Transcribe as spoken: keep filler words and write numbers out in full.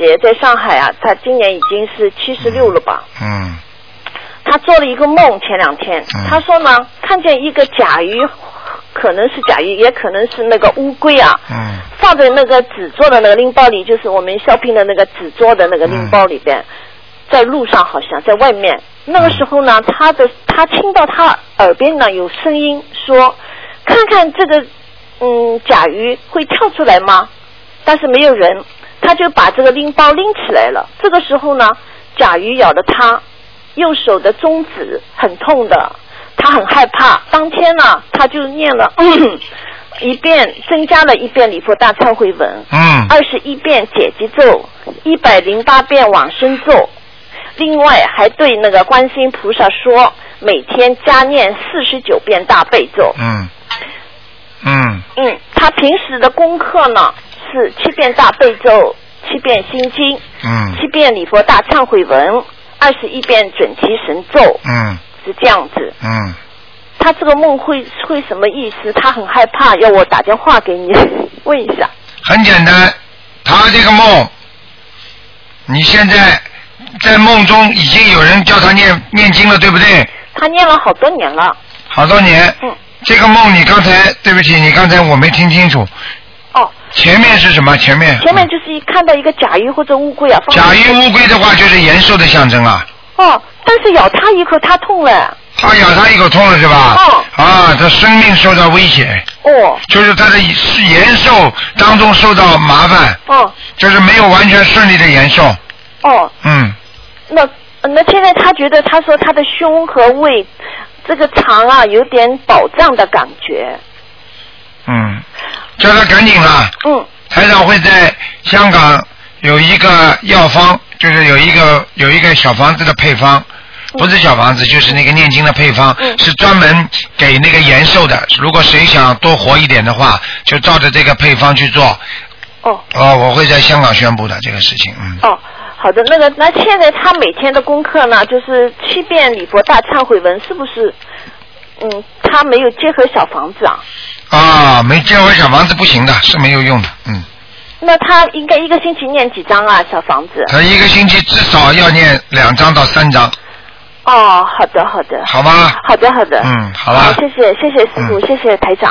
姐在上海啊，她今年已经是七十六了吧？ 嗯。 她做了一个梦，前两天， 嗯、 她说呢，看见一个甲鱼，可能是甲鱼，也可能是那个乌龟啊， 嗯， 放在那个纸做的那个拎包里，就是我们 shopping 的那个纸做的那个拎包里边。嗯，在路上好像在外面，那个时候呢，他的他听到他耳边呢有声音说，看看这个嗯甲鱼会跳出来吗？但是没有人，他就把这个拎包拎起来了。这个时候呢，甲鱼咬了他右手的中指，很痛的，他很害怕。当天呢，他就念了嗯一遍，增加了一遍礼佛大忏悔文， 嗯， 二十一遍解结咒，一百零八遍往生咒。另外还对那个观世音菩萨说，每天加念四十九遍大悲咒。 嗯嗯嗯，他平时的功课呢是七遍大悲咒，七遍心经， 嗯， 七遍礼佛大忏悔文，二十一遍准提神咒。 嗯， 是这样子。 嗯， 他这个梦会会什么意思？他很害怕，要我打电话给你问一下。 很简单，他这个梦，你现在。在梦中已经有人叫他念念经了，对不对？ 他念了好多年了。 好多年。 嗯。 这个梦你刚才对不起，你刚才我没听清楚。 哦。 前面是什么？前面。 前面就是一看到一个甲鱼或者乌龟啊。 甲鱼乌龟的话就是延寿的象征啊。 哦，但是咬他一口他痛了。 他咬他一口痛了是吧？ 哦。 啊，他生命受到威胁。 哦。就是他的延寿当中受到麻烦。 哦。 就是没有完全顺利的延寿。 哦。 嗯。 那那现在他觉得，他说他的胸和胃这个肠啊有点饱胀的感觉。 嗯，叫他赶紧啦。 嗯。 台长会在香港有一个药方，就是有一个有一个小房子的配方，不是小房子，就是那个念经的配方， 嗯、 是专门给那个延寿的。如果谁想多活一点的话，就照着这个配方去做。 哦。 哦，我会在香港宣布的这个事情。嗯。 哦。好的，那个，那现在他每天的功课呢，就是七遍礼佛大忏悔文，是不是？嗯，他没有结合小房子啊。 啊，没结合小房子不行的，是没有用的，嗯。 那他应该一个星期念几张啊？小房子？ 他一个星期至少要念两张到三张。 哦，好的，好的。 好吧。 好的，好的。 嗯，好了。 好，谢谢，谢谢师傅，嗯、谢谢台长。